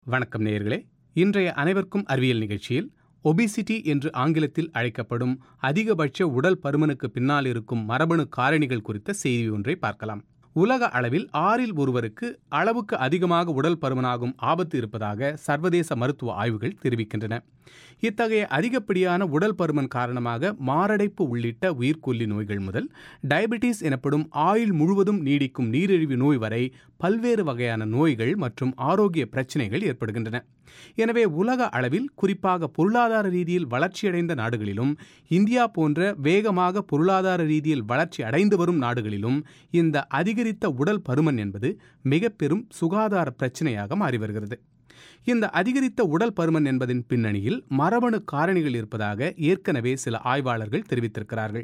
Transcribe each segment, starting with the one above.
வணக்கம் நேயர்களே. இன்றைய அனைவருக்கும் அறிவியல் நிகழ்ச்சியில் ஒபிசிட்டி என்று ஆங்கிலத்தில் அழைக்கப்படும் அதிகபட்ச உடல் பருமனுக்கு பின்னால் இருக்கும் மரபணு காரணிகள் குறித்த செய்தி ஒன்றை பார்க்கலாம். உலக அளவில் 6 ஒருவருக்கு அளவுக்கு அதிகமாக உடல் பருமனாகும் ஆபத்து இருப்பதாக சர்வதேச மருத்துவ ஆய்வுகள் தெரிவிக்கின்றன. இத்தகைய அதிகப்படியான உடல் பருமன் காரணமாக மாரடைப்பு உள்ளிட்ட உயிர்கொல்லி நோய்கள் முதல் டயபெட்டிஸ் எனப்படும் ஆயுள் முழுவதும் நீடிக்கும் நீரிழிவு நோய் வரை பல்வேறு வகையான நோய்கள் மற்றும் ஆரோக்கிய பிரச்சினைகள் ஏற்படுகின்றன. எனவே உலக அளவில் குறிப்பாக பொருளாதார ரீதியில் வளர்ச்சியடைந்த நாடுகளிலும் இந்தியா போன்ற வேகமாக பொருளாதார ரீதியில் வளர்ச்சி அடைந்து வரும் நாடுகளிலும் இந்த அதிகரித்த உடல் பருமன் என்பது மிக பெரும் சுகாதார பிரச்சனையாக மாறி வருகிறது. இந்த அதிகரித்த உடல் பருமன் என்பதின் பின்னணியில் மரபணு காரணிகள் இருப்பதாக ஏற்கனவே சில ஆய்வாளர்கள் தெரிவித்திருக்கிறார்கள்.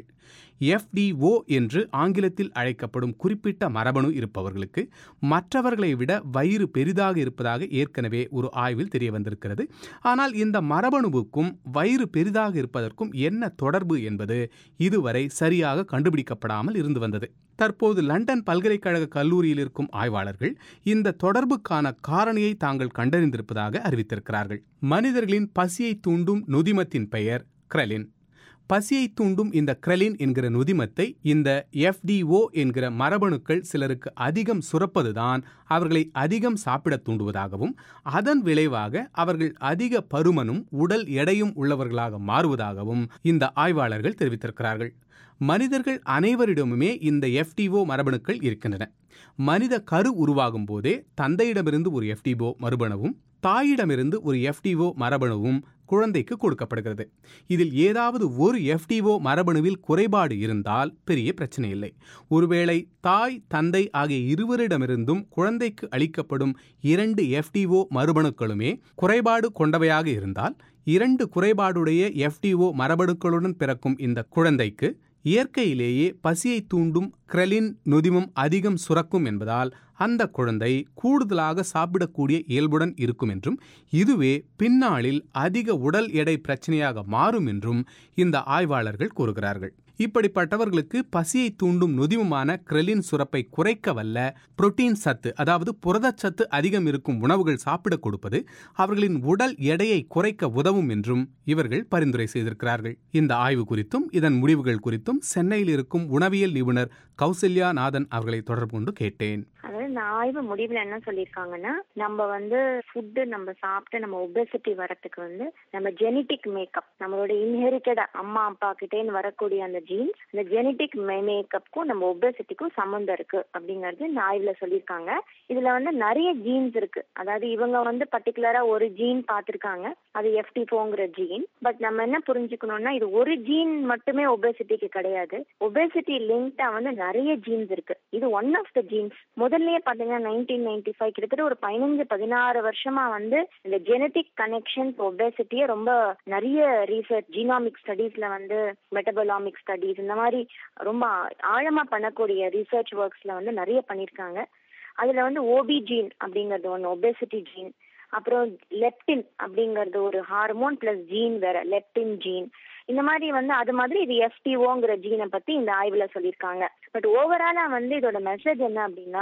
FDO என்று ஆங்கிலத்தில் அழைக்கப்படும் குறிப்பிட்ட மரபணு இருப்பவர்களுக்கு மற்றவர்களை விட வயிறு பெரிதாக இருப்பதாக ஏற்கனவே ஒரு ஆய்வில் தெரிய வந்திருக்கிறது. ஆனால் இந்த மரபணுவுக்கும் வயிறு பெரிதாக இருப்பதற்கும் என்ன தொடர்பு என்பது இதுவரை சரியாக கண்டுபிடிக்கப்படாமல் இருந்து வந்தது. தற்போது லண்டன் பல்கலைக்கழக கல்லூரியில் இருக்கும் ஆய்வாளர்கள் இந்த தொடர்புக்கான காரணியை தாங்கள் கண்டறிந்திருப்பதாக அறிவித்திருக்கிறார்கள். மனிதர்களின் பசியை தூண்டும் நொதிமத்தின் பெயர் கிரெலின். பசியை தூண்டும் இந்த கிரெலின் என்கிற நொதிமத்தை இந்த FDO என்கிற மரபணுக்கள் சிலருக்கு அதிகம் சுரப்பதுதான் அவர்களை அதிகம் சாப்பிட தூண்டுவதாகவும் அதன் விளைவாக அவர்கள் அதிக பருமனும் உடல் எடையும் உள்ளவர்களாக மாறுவதாகவும் இந்த ஆய்வாளர்கள் தெரிவித்திருக்கிறார்கள். மனிதர்கள் அனைவரிடமுமே இந்த FDO மரபணுக்கள் இருக்கின்றன. மனித கரு உருவாகும் போதே தந்தையிடமிருந்து ஒரு FDO மரபணுவும் தாயிடமிருந்து ஒரு FDO மரபணுவும் குழந்தைக்கு கொடுக்கப்படுகிறது. இதில் ஏதாவது ஒரு FDO மரபணுவில் குறைபாடு இருந்தால் பெரிய பிரச்சனை இல்லை. ஒருவேளை தாய் தந்தை ஆகிய இருவரிடமிருந்தும் குழந்தைக்கு அளிக்கப்படும் 2 FDO மரபணுக்களுமே குறைபாடு கொண்டவையாக இருந்தால் 2 குறைபாடுடைய FDO மரபணுக்களுடன் பிறக்கும் இந்த குழந்தைக்கு இயற்கையிலேயே பசியை தூண்டும் கிரெலின் நொதிமம் அதிகம் சுரக்கும் என்பதால் அந்த குழந்தை கூடுதலாக சாப்பிடக்கூடிய இயல்புடன் இருக்கும் என்றும் இதுவே பின்னாளில் அதிக உடல் எடை பிரச்சனையாக மாறும் என்றும் இந்த ஆய்வாளர்கள் கூறுகிறார்கள். இப்படிப்பட்டவர்களுக்கு பசியை தூண்டும் நொதிமமான கிரெலின் சுரப்பை குறைக்க வல்ல புரோட்டீன் சத்து, அதாவது புரதச்சத்து அதிகம் இருக்கும் உணவுகள் சாப்பிட கொடுப்பது அவர்களின் உடல் எடையை குறைக்க உதவும் என்றும் இவர்கள் பரிந்துரை செய்திருக்கிறார்கள். இந்த ஆய்வு குறித்தும் இதன் முடிவுகள் குறித்தும் சென்னையில் இருக்கும் உணவியல் நிபுணர் கௌசல்யா நாதன் அவர்களை தொடர்பு கொண்டு கேட்டேன். அதாவது இந்த ஆய்வு முடிவுல என்ன சொல்லியிருக்காங்கன்னா, நம்ம ஃபுட்டு நம்ம சாப்பிட்டு நம்ம ஒபேசிட்டி வரத்துக்கு நம்ம ஜெனட்டிக் மேக்கப், நம்மளோட இன்ஹெரிட்டட் அம்மா அப்பா கிட்டேன்னு வரக்கூடிய அந்த ஜீன்ஸ், இந்த ஜெனட்டிக் மேக்கப்புக்கும் நம்ம ஒபேசிட்டிக்கும் சம்மந்தம் இருக்கு அப்படிங்கறது இந்த ஆய்வுல சொல்லியிருக்காங்க. இதுல நிறைய ஜீன்ஸ் இருக்கு. அதாவது இவங்க பர்டிகுலரா ஒரு ஜீன் பார்த்திருக்காங்க, அது FD4ங்கிற ஜீன். பட் நம்ம என்ன புரிஞ்சுக்கணும்னா, இது ஒரு ஜீன் மட்டுமே ஒபேசிட்டிக்கு கிடையாது. ஒபேசிட்டி லிங்க்டா நிறைய ஜீன்ஸ் இருக்கு. இது ஒன் ஆஃப் த ஜீன்ஸ். முதல்லயே பாத்தீங்கன்னா 1995 கிட்டத்தட்ட ஒரு 15-16 வருஷமா இந்த ஜெனட்டிக் கனெக்ஷன் ஒபேசிட்டியை ரொம்ப நிறைய ரீசர்ச், ஜீனாமிக் ஸ்டடீஸ்ல மெட்டபாலாமிக் ஸ்டடீஸ், இந்த மாதிரி ரொம்ப ஆழமா பண்ணக்கூடிய ரிசர்ச் ஒர்க்ஸ்ல நிறைய பண்ணிருக்காங்க. அதுல OB ஜீன் அப்படிங்கறது ஒன்று, ஒபேசிட்டி ஜீன். அப்புறம் லெப்டின் அப்படிங்கறது ஒரு ஹார்மோன் பிளஸ் ஜீன் வேற, லெப்டின் ஜீன். இந்த மாதிரி அது மாதிரி இது FDOங்கிற ஜீனை பத்தி இந்த ஆய்வுல சொல்லியிருக்காங்க. பட் ஓவராலா இதோட மெசேஜ் என்ன அப்படின்னா,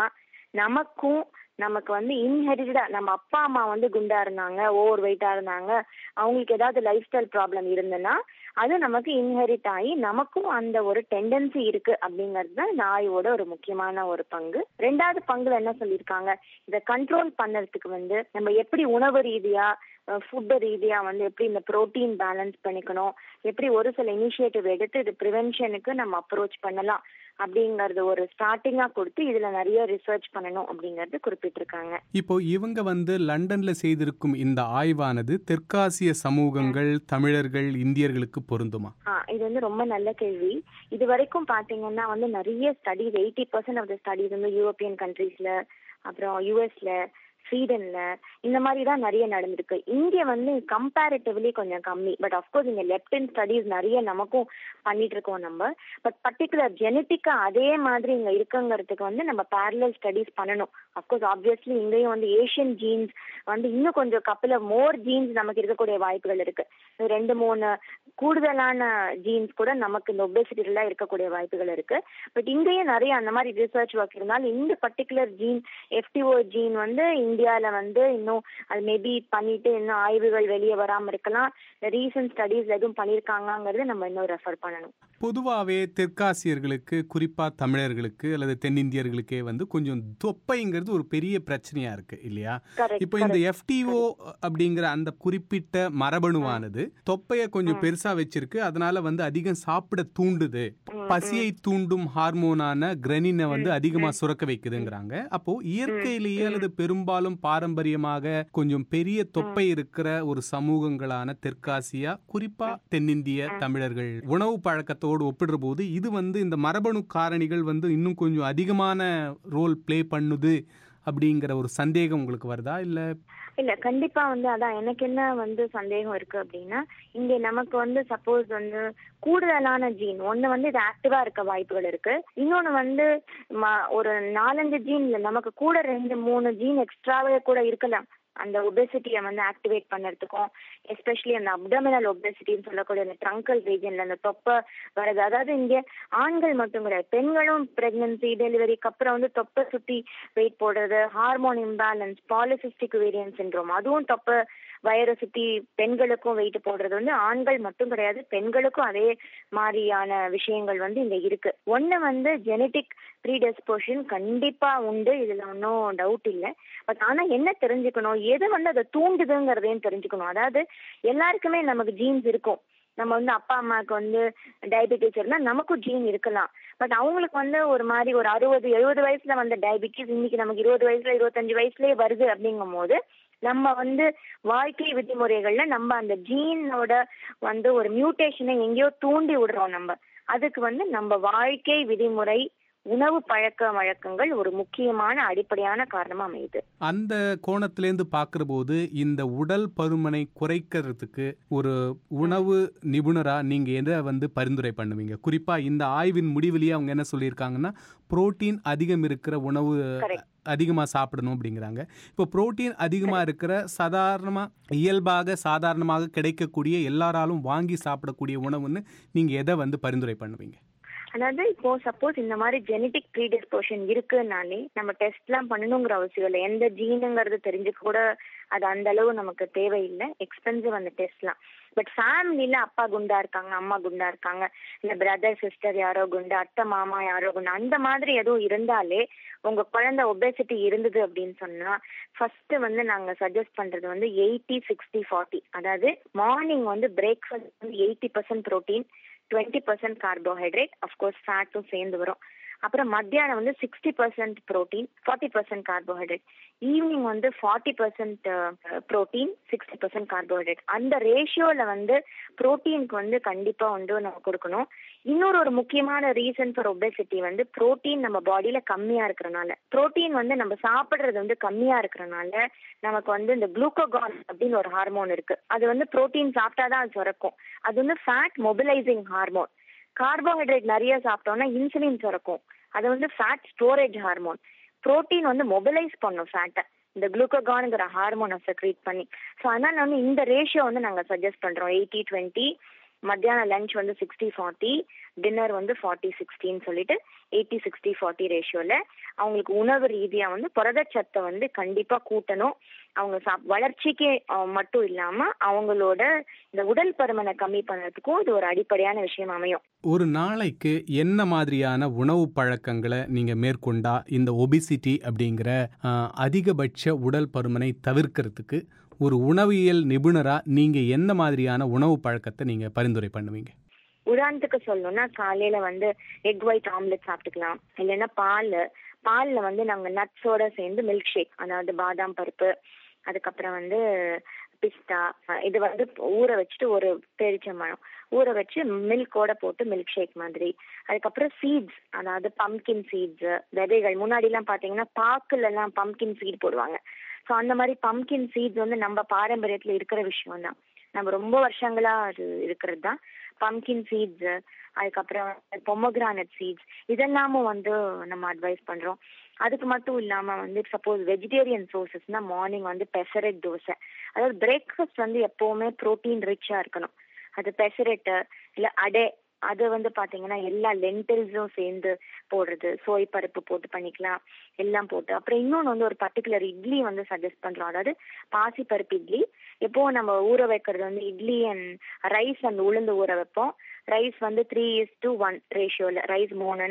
நமக்கு இன்ஹெரிட்டடா நம்ம அப்பா அம்மா குண்டா இருந்தாங்க, ஓவர் வெயிட்டா இருந்தாங்க, அவங்களுக்கு ஏதாவது லைஃப் ஸ்டைல் ப்ராப்ளம் இருந்ததுன்னா அது நமக்கு இன்ஹெரிட் ஆகி நமக்கும் அந்த ஒரு டெண்டன்சி இருக்கு அப்படிங்கிறது தான் இந்த ஆய்வோட ஒரு முக்கியமான ஒரு பங்கு. 2வது பங்குல என்ன சொல்லியிருக்காங்க, இதை கண்ட்ரோல் பண்ணறதுக்கு நம்ம எப்படி உணவு ரீதியா ஃபுட் ரீதியா எப்படி இந்த புரோட்டீன் பேலன்ஸ் பண்ணிக்கணும், எப்படி ஒரு சில இனிஷியேட்டிவ் எடுத்து இது ப்ரிவென்ஷனுக்கு நம்ம அப்ரோச் பண்ணலாம் அப்படிங்கறது ஒரு ஸ்டார்டிங்கா கொடுத்து இதுல நிறைய ரிசர்ச் பண்ணணும் அப்படிங்கறது குறிப்பிட்டிருக்காங்க. இப்போ இவங்க லண்டன்ல செய்திருக்கும் இந்த ஆய்வானது தெற்காசிய சமூகங்கள், தமிழர்கள், இந்தியர்களுக்கு பொருந்துமா? இது ரொம்ப நல்ல கேள்வி. இது வரைக்கும் பாத்தீங்கன்னா நிறைய studies, 80% of the studies European கண்ட்ரீஸ்ல, அப்புறம் US-ல, ஸ்வீடன்ல இந்த மாதிரி தான் நிறைய நடந்திருக்கு. இங்க கம்பேரிட்டிவ்லி கொஞ்சம் கம்மி. பட் அஃப்கோர்ஸ் இங்க லெப்டின் ஸ்டடீஸ் நிறைய நமக்கும் பண்ணிட்டு இருக்கோம் நம்ம. பட் பர்டிகுலர் ஜெனட்டிக்கா அதே மாதிரி இங்க இருக்குங்கிறதுக்கு நம்ம பேரலல் ஸ்டடீஸ் பண்ணணும். அஃப்கோர்ஸ் ஆப்வியஸ்லி இங்கேயும் ஏஷியன் ஜீன்ஸ் இன்னும் கொஞ்சம் கப்பல் மோர் ஜீன்ஸ் நமக்கு இருக்கக்கூடிய வாய்ப்புகள் இருக்கு. 2-3 கூடுதலான ஜீன்ஸ் கூட நமக்கு இந்த ஒபேசிட்டில இருக்கக்கூடிய வாய்ப்புகள் இருக்கு. பட் இங்கேயும் நிறைய அந்த மாதிரி ரிசர்ச் ஒர்க் இருந்தாலும் இந்த பர்டிகுலர் ஜீன் FDO ஜீன் இந்தியால வந்து இன்னும் அது மேபி பண்ணிட்டு இன்னும் ஆய்வுகள் வெளியே வராம இருக்கலாம். ரீசன்ட் ஸ்டடீஸ்ல எதுவும் பண்ணிருக்காங்கிறது நம்ம இன்னும் ரெஃபர் பண்ணணும். பொதுவாகவே தெற்காசியர்களுக்கு, குறிப்பா தமிழர்களுக்கு அல்லது தென்னிந்தியர்களுக்கே வந்து கொஞ்சம் தொப்பைங்கிறது ஒரு பெரிய பிரச்சனையா இருக்கு இல்லையா? இப்போ இந்த FTO அப்படிங்கிற அந்த குறிப்பிட்ட மரபணுவானது தொப்பையை கொஞ்சம் பெருசா வச்சிருக்கு. அதனால வந்து அதிகம் சாப்பிட தூண்டுது. பசியை தூண்டும் ஹார்மோனான கிரெனினை வந்து அதிகமா சுரக்க வைக்குதுங்கிறாங்க. அப்போ இயற்கையிலேயே அல்லது பெரும்பாலும் பாரம்பரியமாக கொஞ்சம் பெரிய தொப்பை இருக்கிற ஒரு சமூகங்களான தெற்காசியா, குறிப்பா தென்னிந்திய தமிழர்கள் உணவு பழக்கத்தோடு ஒப்பிடுற போது இது வந்து இந்த மரபணு காரணிகள் வந்து இன்னும் கொஞ்சம் அதிகமான ரோல் பிளே பண்ணுது அப்படிங்கிற ஒரு சந்தேகம் உங்களுக்கு வருதா? இல்ல கண்டிப்பா வந்து அதான் எனக்கு என்ன வந்து சந்தேகம் இருக்கு அப்படின்னா, இங்க நமக்கு வந்து சப்போஸ் வந்து கூடுதலான ஜீன் ஒண்ணு வந்து இது ஆக்டிவா இருக்க வாய்ப்புகள் இருக்கு. இன்னொன்னு வந்து ஒரு 4-5 ஜீன்ல நமக்கு கூட 2-3 ஜீன் எக்ஸ்ட்ராவே கூட இருக்கலாம். அந்த ஒபேசிட்டியை வந்து ஆக்டிவேட் பண்ணுறதுக்கும், எஸ்பெஷலி அந்த அப்டமினல் ஒபேசிட்டின்னு சொல்லக்கூடிய அந்த ட்ரங்கல் ரீஜன்ல அந்த தொப்பை வருது. அதாவது இங்கே ஆண்கள் மட்டும் கிடையாது, பெண்களும் பிரெக்னன்சி டெலிவரிக்கு அப்புறம் வந்து தொப்பை சுற்றி வெயிட் போடுறது, hormone imbalance, polycystic ovarian syndrome, அதுவும் தொப்பை வயரை சுற்றி பெண்களுக்கும் வெயிட் போடுறது வந்து ஆண்கள் மட்டும் கிடையாது, பெண்களுக்கும் அதே மாதிரியான விஷயங்கள் வந்து இங்க இருக்கு. ஒண்ணு வந்து ஜெனட்டிக் ப்ரீடிஸ்போஷன் கண்டிப்பா உண்டு, இதுல ஒன்றும் டவுட் இல்லை. பட் ஆனா என்ன தெரிஞ்சுக்கணும், எது வந்து அதை தூண்டுதுங்கிறதையும் தெரிஞ்சுக்கணும். அதாவது எல்லாருக்குமே நமக்கு ஜீன்ஸ் இருக்கும். நம்ம வந்து அப்பா அம்மாவுக்கு வந்து டயபெட்டிஸ் இருந்தா நமக்கும் ஜீன் இருக்கலாம். பட் அவங்களுக்கு வந்து ஒரு மாதிரி ஒரு 60-70 வயசுல வந்த டயபெட்டிஸ் இன்னைக்கு நமக்கு 20 வயசுல 25 வயசுலயே வருது. அப்படிங்கும் போது நம்ம வந்து வாழ்க்கை விதிமுறைகள்ல நம்ம அந்த ஜீனோட வந்து ஒரு மியூட்டேஷனை எங்கேயோ தூண்டி விடுறோம். அதுக்கு வந்து நம்ம வாழ்க்கை விதிமுறை, உணவு பழக்க வழக்கங்கள் ஒரு முக்கியமான அடிப்படையான காரணமா அமையுது. அந்த கோணத்திலேருந்து பார்க்கிற போது இந்த உடல் பருமனை குறைக்கிறதுக்கு ஒரு உணவு நிபுணரா நீங்க எதை வந்து பரிந்துரை பண்ணுவீங்க? குறிப்பா இந்த ஆய்வின் முடிவிலேயே அவங்க என்ன சொல்லியிருக்காங்கன்னா, புரோட்டீன் அதிகம் இருக்கிற உணவு அதிகமாக சாப்பிடணும் அப்படிங்கிறாங்க. இப்போ புரோட்டீன் அதிகமாக இருக்கிற சாதாரணமாக கிடைக்கக்கூடிய எல்லாராலும் வாங்கி சாப்பிடக்கூடிய உணவுன்னு நீங்க எதை வந்து பரிந்துரை பண்ணுவீங்க? அதாவது இப்போ சப்போஸ் இந்த மாதிரி ஜெனட்டிக் ப்ரீடிஸ்போஷன் இருக்குனாலே நம்ம டெஸ்ட் எல்லாம் பண்ணணுங்கிற அவசியம் இல்லை. எந்த ஜீனுங்கிறது தெரிஞ்சுக்க கூட அது அந்த அளவு நமக்கு தேவையில்லை, எக்ஸ்பென்சிவ் அந்த டெஸ்ட்லாம். பட் ஃபேமிலியில அப்பா குண்டா இருக்காங்க, அம்மா குண்டா இருக்காங்க, இல்ல பிரதர் சிஸ்டர் யாரோ குண்டா, அத்தை மாமா யாரோ குண்டா, அந்த மாதிரி எதுவும் இருந்தாலே உங்க குழந்தை ஒபேசிட்டி இருந்தது அப்படின்னு சொன்னா ஃபர்ஸ்ட் வந்து நாங்க சஜஸ்ட் பண்றது வந்து 80-60-40. அதாவது மார்னிங் வந்து பிரேக்ஃபாஸ்ட் வந்து 80% ப்ரோட்டீன், 20% கார்போஹைட்ரேட், அஃப்கோர்ஸ் ஃபேட்டும் சேர்ந்து வரும். அப்புறம் மத்தியானம் வந்து 60% ப்ரோட்டீன், 40% கார்போஹைட்ரேட். ஈவினிங் வந்து 40% ப்ரோட்டீன், 60% கார்போஹைட்ரேட். அந்த ரேஷியோல வந்து ப்ரோட்டீனுக்கு வந்து கண்டிப்பா வந்து நம்ம கொடுக்கணும். இன்னொரு ஒரு முக்கியமான ரீசன் ஃபார் ஒபேசிட்டி வந்து ப்ரோட்டீன் நம்ம பாடியில கம்மியா இருக்கிறனால, ப்ரோட்டீன் வந்து நம்ம சாப்பிடுறது வந்து கம்மியா இருக்கிறனால நமக்கு வந்து இந்த குளுக்கோகான் அப்படின்னு ஒரு ஹார்மோன் இருக்கு. அது வந்து ப்ரோட்டீன் சாப்பிட்டாதான் அது சுரக்கும். அது வந்து ஃபேட் மொபிலைசிங் ஹார்மோன். கார்போஹைட்ரேட் நிறைய சாப்பிட்டோம்னா இன்சுலின் சுரக்கும். அது வந்து ஃபேட் ஸ்டோரேஜ் ஹார்மோன். புரோட்டீன் வந்து மொபிலைஸ் பண்ணும் ஃபேட்டை, இந்த குளுக்கோகான்ங்கிற ஹார்மோனை செக்ரீட் பண்ணி. ஸோ அதனால வந்து இந்த ரேஷியோ வந்து நாங்கள் சஜஸ்ட் பண்றோம். 80-20, மத்தியானம் லஞ்ச் வந்து 60-40, டின்னர் வந்து 40-60 சொல்லிட்டு 80-60-40 ரேஷியோல அவங்களுக்கு உணவு ரீதியா வந்து புரதச்சத்தை வந்து கண்டிப்பா கூட்டணும். அவங்க வளர்ச்சிக்கு மட்டும் இல்லாம அவங்களோட இந்த உடல் பருமனை கம்மி பண்றதுக்கும் இது ஒரு அடிப்படையான விஷயம் அமையும். ஒரு நாளைக்கு என்ன மாதிரியான உணவு பழக்கங்களை நீங்க மேற்கொண்டா இந்த ஒபிசிட்டி அப்படிங்கிற அதிகபட்ச உடல் பருமனை தவிர்க்கிறதுக்கு ஒரு உணவியல் நிபுணரா நீங்க என்ன மாதிரியான உணவு பழக்கத்தை நீங்க பரிந்துரை பண்ணுவீங்க? உதாரணத்துக்கு சொல்லணும்னா காலையில வந்து எக் ஒயிட் ஆம்லெட் சாப்பிட்டுக்கலாம். இல்லைன்னா பால்ல வந்து நாங்க நட்ஸோட சேர்ந்து மில்க் ஷேக், அதாவது பாதாம் பருப்பு, அதுக்கப்புறம் வந்து பிஸ்தா, இது வந்து ஊற வச்சுட்டு ஒரு பேரிச்சம்பழம் ஊற வச்சு மில்கோட போட்டு மில்க் ஷேக் மாதிரி. அதுக்கப்புறம் சீட்ஸ், அதாவது பம்கின் சீட்ஸ், விதைகள். முன்னாடி எல்லாம் பாத்தீங்கன்னா பாக்குல எல்லாம் பம்கின் சீட் போடுவாங்க. ஸோ அந்த மாதிரி பம்கின் சீட்ஸ் வந்து நம்ம பாரம்பரியத்துல இருக்கிற விஷயம் தான், நம்ம ரொம்ப வருஷங்களா அது இருக்கிறது தான் பம்கின் சீட்ஸ். அதுக்கப்புறம் பொமோகிரானட் சீட்ஸ், இதெல்லாமும் வந்து நம்ம அட்வைஸ் பண்றோம். அதுக்கு மட்டும் இல்லாம வந்து சப்போஸ் வெஜிடேரியன் சோர்சஸ்னா மார்னிங் வந்து பெசரெட் தோசை. அதாவது பிரேக்ஃபாஸ்ட் வந்து எப்பவுமே ப்ரோட்டீன் ரிச்சா இருக்கணும். அது பெசரெட்டு இல்ல அடை அது வந்து பாத்தீங்கன்னா எல்லா லென்டில்ஸும் சேர்ந்து போடுறது, சோய் பருப்பு போட்டு பண்ணிக்கலாம், எல்லாம் போட்டு. அப்புறம் இன்னொன்று வந்து ஒரு பர்டிகுலர் இட்லி வந்து சஜஸ்ட் பண்றோம். அதாவது பாசி பருப்பு இட்லி. எப்போ நம்ம ஊற வைக்கிறது வந்து இட்லி அண்ட் ரைஸ் அண்ட் உளுந்து ஊற வைப்போம். ரைஸ் வந்து 3:1 ரேஷியோல, ரைஸ்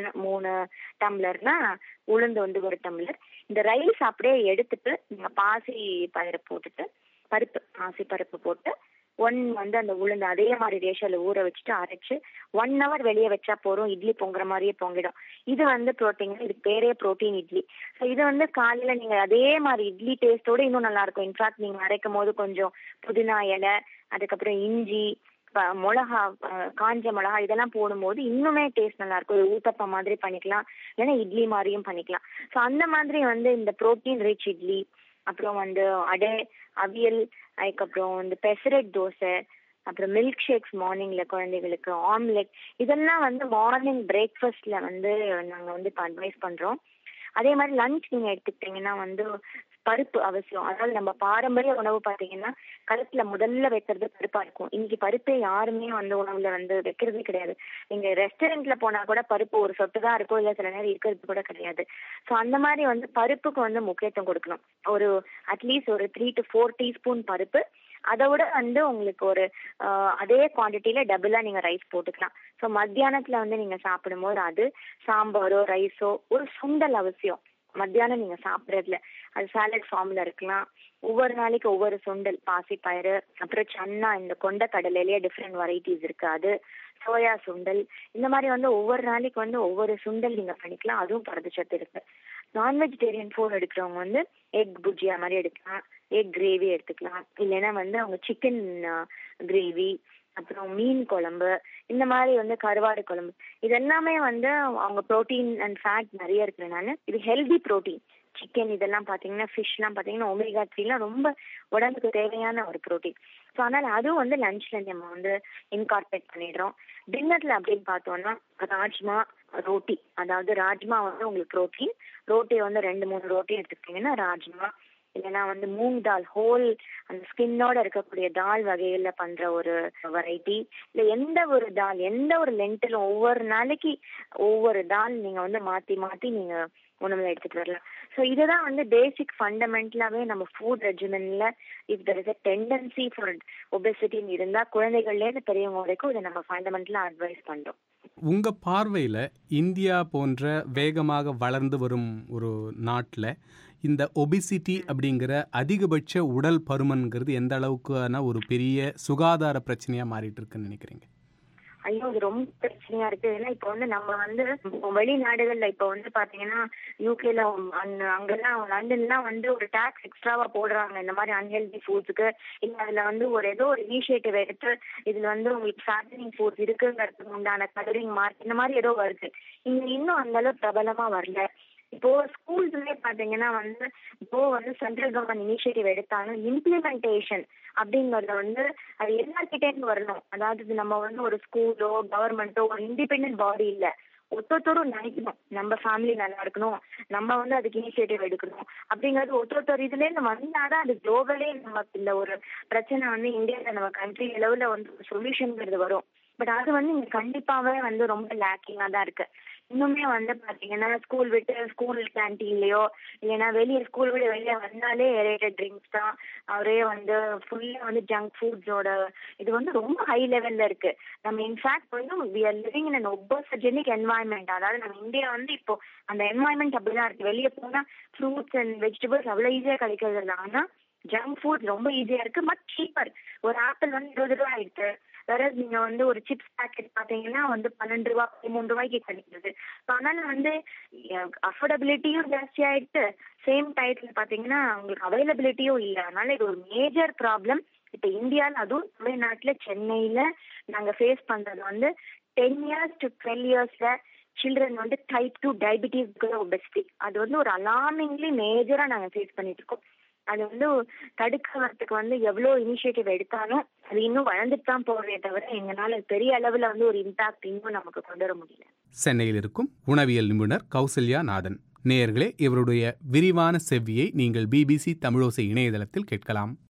3 டம்ளர்னா உளுந்து வந்து 1 டம்ளர். இந்த ரைஸ் அப்படியே எடுத்துட்டு நீங்க பாசி பயிரை போட்டுட்டு, பாசி பருப்பு போட்டு 1 வந்து அந்த உளுந்து அதே மாதிரி ரேஷியோல ஊற வச்சுட்டு அரைச்சு 1 hour வெளியே வச்சா போறோம். இட்லி பொங்குற மாதிரியே பொங்கிடும். இது வந்து புரோட்டீன். இதுக்கு பேரே புரோட்டீன் இட்லி. ஸோ இது வந்து காலையில நீங்க அதே மாதிரி இட்லி டேஸ்டோட இன்னும் நல்லா இருக்கும். இன்ஃபேக்ட் நீங்க அரைக்கும் போது கொஞ்சம் புதினா இலை, அதுக்கப்புறம் இஞ்சி, மிளகா, காஞ்ச மிளகா இதெல்லாம் போடும்போது இன்னுமே டேஸ்ட் நல்லா இருக்கும். ஒரு ஊத்தப்பம் மாதிரி பண்ணிக்கலாம், இல்லைன்னா இட்லி மாதிரியும் பண்ணிக்கலாம். ஸோ அந்த மாதிரி வந்து இந்த புரோட்டீன் ரிச் இட்லி, அப்புறம் வந்து அடை, அவியல், அதுக்கப்புறம் வந்து பெசரட் தோசை, அப்புறம் மில்க் ஷேக்ஸ் மார்னிங்ல குழந்தைகளுக்கு, ஆம்லெட், இதெல்லாம் வந்து மார்னிங் பிரேக்ஃபாஸ்ட்ல வந்து நாங்க வந்து இப்போ அட்வைஸ் பண்றோம். அதே மாதிரி லஞ்ச் நீங்க எடுத்துக்கிட்டீங்கன்னா வந்து பருப்பு அவசியம். அதாவது நம்ம பாரம்பரிய உணவு பாத்தீங்கன்னா கழுத்துல முதல்ல வைக்கிறது பருப்பா இருக்கும். இன்னைக்கு பருப்பே யாருமே வந்து உணவுல வந்து வைக்கிறதே கிடையாது. நீங்க ரெஸ்டாரண்ட்ல போனா கூட பருப்பு ஒரு சொட்டு தான் இருக்கும், இல்ல சில நேரம் இருக்கிறது கூட கிடையாது. ஸோ அந்த மாதிரி வந்து பருப்புக்கு வந்து முக்கியத்துவம் கொடுக்கணும். ஒரு அட்லீஸ்ட் ஒரு 3 to 4 டீஸ்பூன் பருப்பு. அதை விட வந்து உங்களுக்கு ஒரு அதே குவான்டிட்டியில டபுளா நீங்க ரைஸ் போட்டுக்கலாம். ஸோ மத்தியானத்துல வந்து நீங்க சாப்பிடும்போது அது சாம்பாரோ ரைஸோ, ஒரு சுண்டல் அவசியம் மத்தியானம் நீங்க சாப்பிட்றதுல. அது சாலட் ஃபார்ம்ல இருக்கலாம். ஒவ்வொரு நாளைக்கு ஒவ்வொரு சுண்டல், பாசி பயிறு, அப்புறம் சன்னா, இந்த கொண்ட கடலையிலேயே டிஃப்ரெண்ட் வெரைட்டிஸ் இருக்கு, அது சோயா சுண்டல். இந்த மாதிரி வந்து ஒவ்வொரு நாளைக்கு வந்து ஒவ்வொரு சுண்டல் நீங்க பண்ணிக்கலாம். அதுவும் புரதச்சத்து இருக்கு. நான் வெஜிடேரியன் ஃபுட் எடுக்கிறவங்க வந்து எக் புஜியா மாதிரி எடுக்கலாம், எக் கிரேவி எடுத்துக்கலாம், இல்லைன்னா வந்து அவங்க சிக்கன் கிரேவி, அப்புறம் மீன் குழம்பு, இந்த மாதிரி வந்து கருவாடு குழம்பு, இது எல்லாமே வந்து அவங்க ப்ரோட்டீன் அண்ட் ஃபேட் நிறைய இருக்கிறதுனால இது ஹெல்தி ப்ரோட்டீன். சிக்கன் இதெல்லாம் பாத்தீங்கன்னா, ஃபிஷ்லாம் பாத்தீங்கன்னா ஒமேகா 3 ரொம்ப உடம்புக்கு தேவையான ஒரு ப்ரோட்டீன். ஸோ அதனால அதுவும் வந்து லஞ்ச்ல நம்ம வந்து இன்கார்பரேட் பண்ணிடுறோம். டின்னர்ல அப்படின்னு பார்த்தோம்னா ராஜ்மா, ரோட்டி. அதாவது ராஜ்மா வந்து உங்களுக்கு ப்ரோட்டீன். ரோட்டி வந்து 2-3 ரோட்டி எடுத்துக்கிட்டீங்கன்னா ராஜ்மா, இல்லைன்னா வந்து மூங் தால், ஹோல் அந்த ஸ்கின்னோட இருக்கக்கூடிய தால் வகையில பண்ற ஒரு வெரைட்டி, இல்ல எந்த ஒரு தால், எந்த ஒரு லென்டிலும் ஒவ்வொரு நாளைக்கு ஒவ்வொரு தால் நீங்க வந்து மாத்தி மாத்தி நீங்க உணவுல எடுத்துட்டு வரலாம். ஸோ இதுதான் வந்து பேசிக் ஃபண்டமெண்டலாவே நம்ம ஃபுட் ரெஜிமென்ட்ல if there is a tendency for ஒபெசிட்டின்னு இருந்தா குழந்தைகள்லேருந்து பெரியவங்க வரைக்கும் இதை நம்ம ஃபண்டமெண்டலா அட்வைஸ் பண்றோம். உங்க பார்வையில இந்தியா போன்ற வேகமாக வளர்ந்து வரும் ஒரு நாட்டில் இந்த ஒபிசிட்டி அப்படிங்கிற அதிகபட்ச உடல் பருமன்கிறது எந்த அளவுக்கான ஒரு பெரிய சுகாதார பிரச்சனையா மாறிட்டு இருக்குன்னு நினைக்கிறீங்க? ஐயோ, இது ரொம்ப பிரச்சனையா இருக்கு. ஏன்னா இப்ப வந்து நம்ம வந்து வெளிநாடுகள்ல இப்ப வந்து பாத்தீங்கன்னா யூகேல அங்கெல்லாம் லண்டன்லாம் வந்து ஒரு டாக்ஸ் எக்ஸ்ட்ராவா போடுறாங்க இந்த மாதிரி அன்ஹெல்தி ஃபுட்ஸுக்கு. இல்ல அதுல வந்து ஏதோ ஒரு இனிஷியேட்டிவ் எடுத்து இதுல வந்து உங்களுக்கு ஃபேட்டனிங் ஃபுட்ஸ் இருக்குங்கிறதுக்கு உண்டான கலரிங் மார்க் இந்த மாதிரி ஏதோ வருது. இங்க இன்னும் அந்த அளவு பிரபலமா வரல. இப்போ ஸ்கூல்ஸ்லயே பாத்தீங்கன்னா வந்து இப்போ வந்து சென்ட்ரல் கவர்மெண்ட் இனிஷியேட்டிவ் எடுத்தாலும் இம்ப்ளிமெண்டேஷன் அப்படிங்கறத வந்து அது எல்லார்கிட்டே இருந்து வரணும். அதாவது நம்ம வந்து ஒரு ஸ்கூலோ கவர்மெண்ட்டோ ஒரு இண்டிபெண்டன்ட் பாடி இல்ல, ஒருத்தரும் நினைக்கணும் நம்ம ஃபேமிலி நல்லா இருக்கணும், நம்ம வந்து அதுக்கு இனிஷியேட்டிவ் எடுக்கணும் அப்படிங்கிறது ஒருத்தர் இதுல இருந்து வந்தாதான் அது குளோபலே நமக்கு இந்த ஒரு பிரச்சனை வந்து இந்தியாவில நம்ம கண்ட்ரி லெவல்ல வந்து ஒரு சொல்யூஷன்ங்கிறது வரும். பட் அது வந்து இங்க கண்டிப்பாவே வந்து ரொம்ப லேக்கிங்கா தான் இருக்கு. இன்னுமே வந்து பாத்தீங்கன்னா ஸ்கூல் விட்டு ஸ்கூல் கேன்டீன்லயோ இல்லைன்னா வெளியே ஸ்கூல் விட வெளியே வந்தாலே ஏரேட்டட் ட்ரிங்க்ஸ் தான், அவரே வந்து ஃபுல்லா வந்து ஜங்க் ஃபுட்ஸோட இது வந்து ரொம்ப ஹை லெவல்ல இருக்கு. நம்ம இன்ஃபேக்ட் வந்து we are living in an obesogenic environment. அதாவது நம்ம இந்தியா வந்து இப்போ அந்த என்வாயன்மெண்ட் அப்படிதான் இருக்கு. வெளியே போனா ஃப்ரூட்ஸ் அண்ட் வெஜிடபிள்ஸ் அவ்வளவு ஈஸியா கிடைக்கிறது இல்லை. ஆனா ஜங்க் ஃபுட் ரொம்ப ஈஸியா இருக்கு, பட் சீப்பர். ஒரு ஆப்பிள் வந்து 20 ரூபாய் ஆயிடுச்சு. வேற நீங்க வந்து ஒரு சிப்ஸ் பேக்கெட் பாத்தீங்கன்னா வந்து 12 ரூபாய் 13 ரூபாய்க்கு கிடைக்குது. அதனால வந்து அஃபோர்டபிலிட்டியும் ஜாஸ்தி ஆயிடுச்சு, சேம் டைத்துல பாத்தீங்கன்னா உங்களுக்கு அவைலபிலிட்டியும் இல்லை. அதனால இது ஒரு மேஜர் ப்ராப்ளம் இப்ப இந்தியால, அதுவும் தமிழ்நாட்டுல சென்னையில நாங்க ஃபேஸ் பண்றது வந்து 10 years to 12 yearsல சில்ட்ரன் வந்து டைப் 2 டயபிட்டிஸ் ஒபெசிட்டி. அது வந்து ஒரு அலார்மிங்லி மேஜரா நாங்க ஃபேஸ் பண்ணிட்டு இருக்கோம். அது வந்து தடுக்கிறதுக்கு வந்து எவ்வளவு இனிஷியேட்டிவ் எடுத்தாலும் அது இன்னும் வளர்ந்துட்டு தான் போறதே தவிர எங்களால பெரிய அளவுல வந்து ஒரு இம்பாக்ட் இன்னும் நமக்கு கொண்டு வர முடியல. சென்னையில் இருக்கும் உணவியல் நிபுணர் கௌசல்யா நாதன். நேயர்களே, இவருடைய விரிவான செவ்வியை நீங்கள் BBC தமிழோசை இணையதளத்தில் கேட்கலாம்.